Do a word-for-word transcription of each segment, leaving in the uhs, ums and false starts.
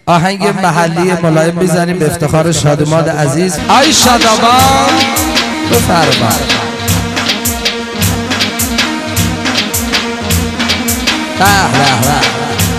آهنگ محلی ملایم میزنیم به افتخار شادمان عزیز. آی شادمان بفرمایید. به به به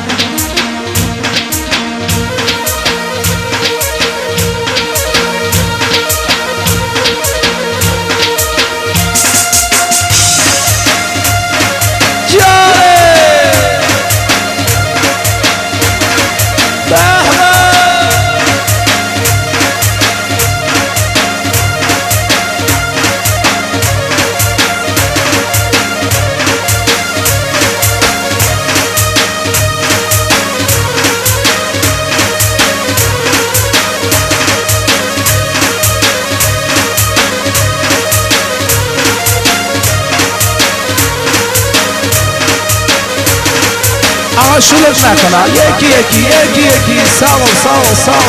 آقا شلوغ نکنم یکی یکی یکی یکی ساو ساو ساو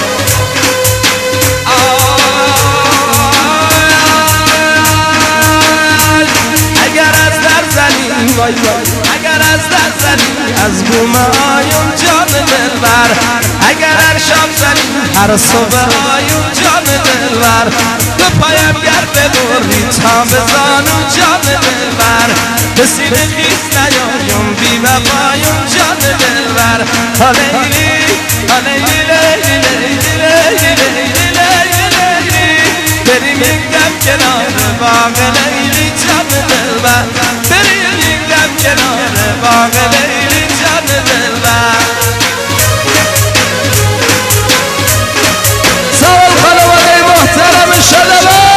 اگر از در زنی وای وای اگر از در زنی از بوم آیون جان دلبر اگر هر شام زنی هر صبح آیون جان دلبر دو پایم گر ببری تا بزانم جان دلبر به سینه خیز نیایم بی وفایم جان دلبر هلیلی هلیلی لیلی لیلی لیلی لیلی بریم اینگم کنار باغ لیلی جان دلبر بریم اینگم کنار باغ لیلی جان دلبر سوال خانواده محترم شادمان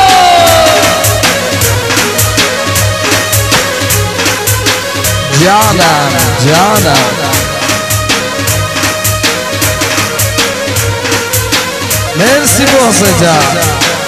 جانم جانم مرسی محسن جان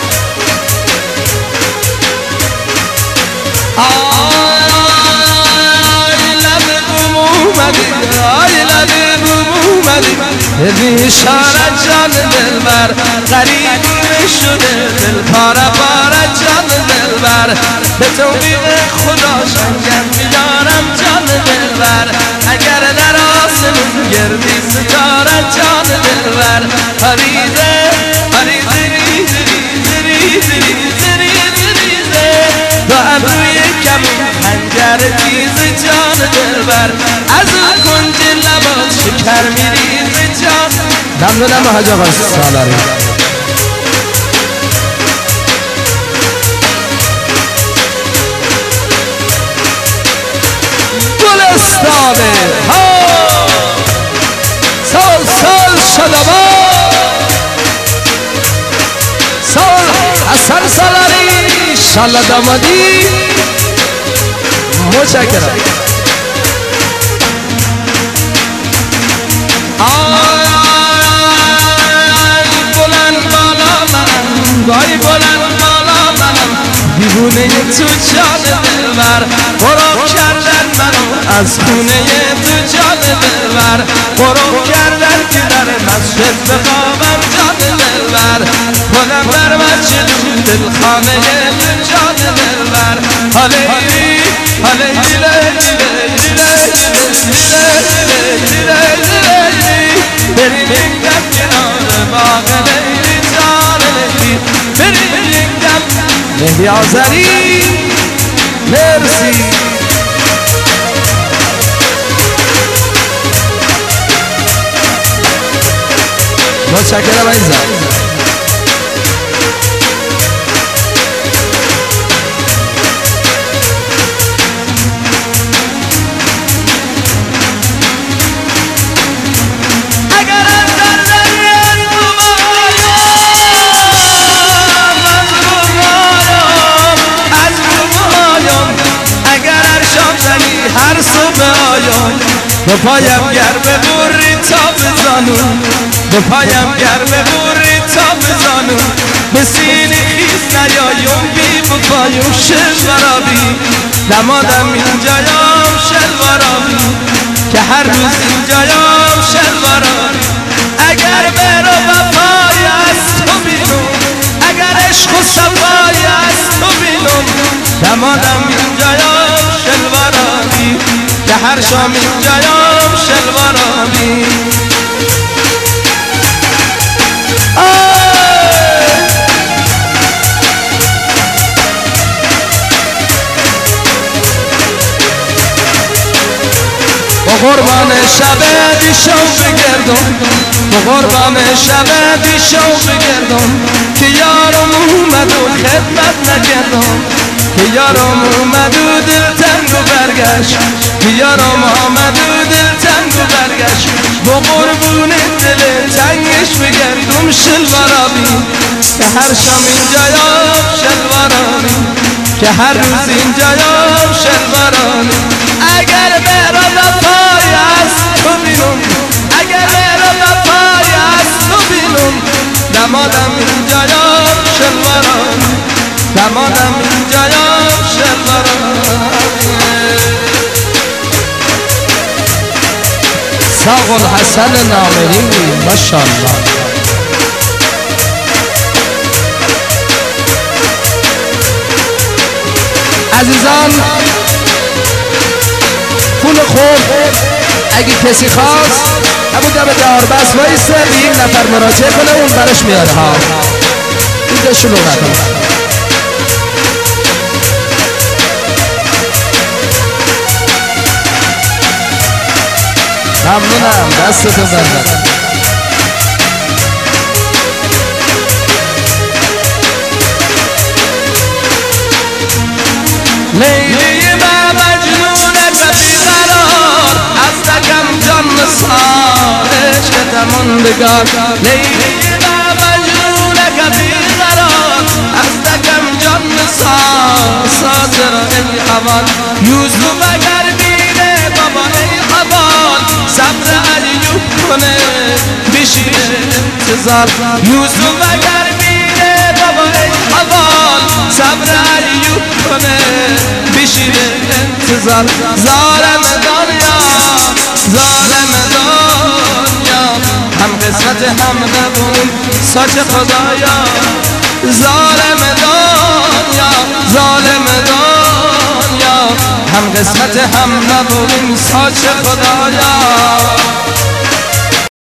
آی لب بوم اومدی آی لب بوم اومدی بیشاره جان دلبر غریب شده دل پاره پاره جان دلبر به توفیق خدا شنگم میدارم جان دلبر اگر در آسمون گردی ستاره جان دلبر پریزه پریزه ریزه ریزه ریزه ریزه ریزه ریزه با ابروی کمون خنجر تیز جان دلبر از اون کنج لبات شکر میریزه جان. ممنونم حاج آقا سالاری. گلستانه ها سال سال شادمان سال حسن سالاری شالا دامادی متشکرم. وای بلند بالا منم دیوونه تو جان دلبر قرب کردن منو از خونه تو جان دلبر قرب کردن که در مسجد بخوابم جان دلبر خودم در مسجد دلخانه تو جان دلبر هلیلی هلیلی لیلی لیلی لیلی لیلی لیلی بریم اینگم کنار باغ لیلی جان لیلی مهدی آذری مرسی. متشکرم عزیزم. هر صبح آیم به پایم گر ببری تا بزانم به پایم گر ببری تا بزانم به سینه خیز نیایم بی وفایم شلوارابی دمادم اینجایم شلوارابی که هر روز اینجایم شلوارابی اگر برو وفای از تو بینم اگر عشق و صفای از تو بینم دمادم اینجایم شلوارابی که هر شام اینجایم شلوارابی شب دیشو بگردم به قربان شب دیشو بگردم که یارم اومد و خدمت نکردم که یارم اومد و دل تنگ و برگشت که یارم آمد و دل تنگ و برگشت با قربون دل تنگش بگردم شلوارابی که هر شام اینجا یاب شلوارانی که هر روز اینجا یاب شلوارانی اگر برا وفای از تو بینم اگر برا وفای از تو بینم دمادم اینجا یاب شلوارانی دمادم اینجا یاب شلوارانی ساق الحسن نامری ماشاءالله عزیزان پول خوب اگه کسی خواست همون دم دار بس وایسته به یک نفر مراجعه کنه اون برش میاره ها اینجا شلوغ نکنه ممنونم دستتو بزن لیلی و مجنونت بی قرار از دکم جان نثار عشق تماندگار لیلی و مجنونت بی قرار از دکم جان نثار ساتر ای حوال یوسف اگر بینه بابا ای حوال صبر ایوب کنه بشینه انتظار یوسف اگر بینه بابا ای حوال صبر ایوب کنه بشینه انتظار ظالم دنیا ظالم دنیا هم قسمت هم نبود ساچ خدایا ظالم دنیا ظالم دنیا هم قسمت هم نبود ساچ خدایا